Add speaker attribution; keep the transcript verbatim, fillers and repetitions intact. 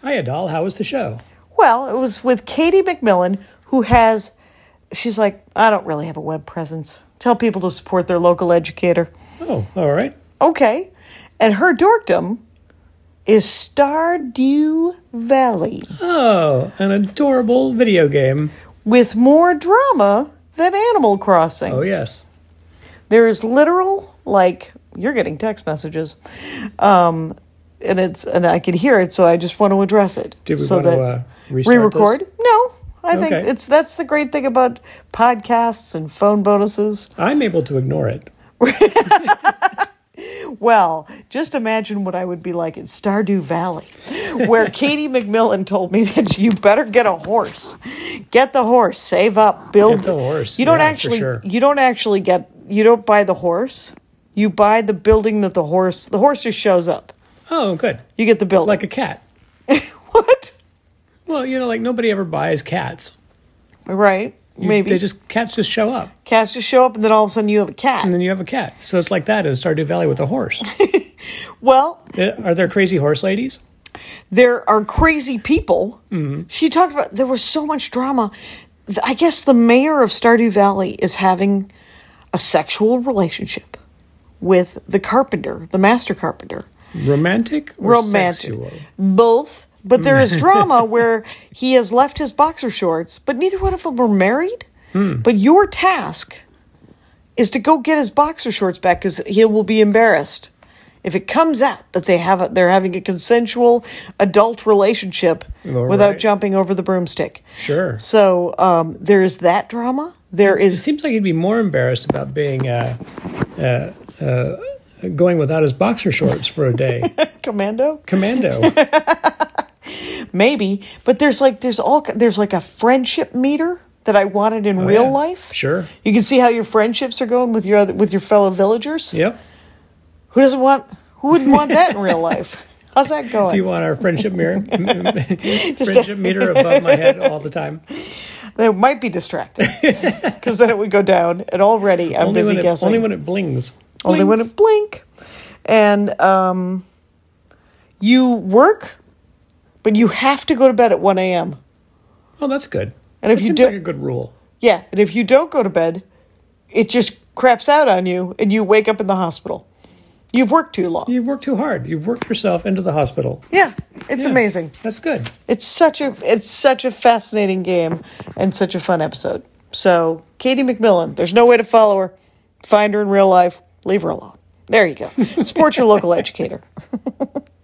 Speaker 1: Hiya, doll. How was the show?
Speaker 2: Well, it was with Katie McMillan, who has, she's like, I don't really have a web presence. Tell people to support their local educator.
Speaker 1: Oh, all right.
Speaker 2: Okay. And her dorkdom is Stardew Valley.
Speaker 1: Oh, an adorable video game.
Speaker 2: With more drama than Animal Crossing.
Speaker 1: Oh, yes.
Speaker 2: There is literal, like, you're getting text messages. Um, and it's and I can hear it, so I just want to address it.
Speaker 1: Do we
Speaker 2: so
Speaker 1: want
Speaker 2: that
Speaker 1: to uh, restart
Speaker 2: re-record?
Speaker 1: this?
Speaker 2: No. I think
Speaker 1: Okay.
Speaker 2: it's that's the great thing about podcasts and phone bonuses.
Speaker 1: I'm able to ignore it.
Speaker 2: Well, just imagine what I would be like in Stardew Valley, where Katie McMillan told me that you better get a horse. Get the horse, save up, build
Speaker 1: Get the horse.
Speaker 2: You don't
Speaker 1: Yeah, for
Speaker 2: actually
Speaker 1: sure.
Speaker 2: you don't actually get you don't buy the horse. You buy the building that the horse the horse just shows up.
Speaker 1: Oh, good.
Speaker 2: You get the building.
Speaker 1: Like a cat.
Speaker 2: What?
Speaker 1: Well, you know, like nobody ever buys cats.
Speaker 2: Right.
Speaker 1: You-
Speaker 2: Maybe.
Speaker 1: They just, cats just show up.
Speaker 2: Cats just show up and then all of a sudden you have a cat.
Speaker 1: And then you have a cat. So it's like that in Stardew Valley with a horse.
Speaker 2: Well,
Speaker 1: Uh, Are there crazy horse ladies?
Speaker 2: there are crazy people.
Speaker 1: Mm-hmm.
Speaker 2: She talked about there was so much drama. Th- I guess the mayor of Stardew Valley is having a sexual relationship with the carpenter, the master carpenter.
Speaker 1: Romantic or
Speaker 2: Romantic.
Speaker 1: sexual?
Speaker 2: Both. But there is drama where he has left his boxer shorts, but neither one of them are married.
Speaker 1: Hmm.
Speaker 2: But your task is to go get his boxer shorts back because he will be embarrassed if it comes out that they have a, they're having a consensual adult relationship
Speaker 1: All
Speaker 2: without
Speaker 1: right.
Speaker 2: jumping over the broomstick.
Speaker 1: Sure.
Speaker 2: So um, there is that drama. There
Speaker 1: It
Speaker 2: is
Speaker 1: seems like he'd be more embarrassed about being uh, uh, uh, going without his boxer shorts for a day.
Speaker 2: commando.
Speaker 1: Commando.
Speaker 2: Maybe, but there's like there's all there's like a friendship meter that I wanted in
Speaker 1: Oh,
Speaker 2: real
Speaker 1: yeah.
Speaker 2: life.
Speaker 1: Sure.
Speaker 2: You can see how your friendships are going with your other, with your fellow villagers.
Speaker 1: Yep.
Speaker 2: Who doesn't want? Who wouldn't want that in real life? How's that going?
Speaker 1: Do you want our friendship mirror? friendship meter above my head all the time.
Speaker 2: That might be distracting because then it would go down. And already I'm
Speaker 1: only
Speaker 2: busy
Speaker 1: when it,
Speaker 2: guessing.
Speaker 1: Only when it blings.
Speaker 2: Only when it blink. And um, you work, but you have to go to bed at one a.m.
Speaker 1: Oh, that's good.
Speaker 2: And if
Speaker 1: that
Speaker 2: you
Speaker 1: seems
Speaker 2: do-
Speaker 1: like a good rule.
Speaker 2: Yeah, and if you don't go to bed, it just craps out on you, and you wake up in the hospital. You've worked too long.
Speaker 1: You've worked too hard. You've worked yourself into the hospital.
Speaker 2: Yeah, it's
Speaker 1: Yeah,
Speaker 2: amazing.
Speaker 1: That's good.
Speaker 2: It's such a it's such a fascinating game and such a fun episode. So, Katie McMillan, there's no way to follow her. Find her in real life. Leave her alone. There you go. Support your local educator.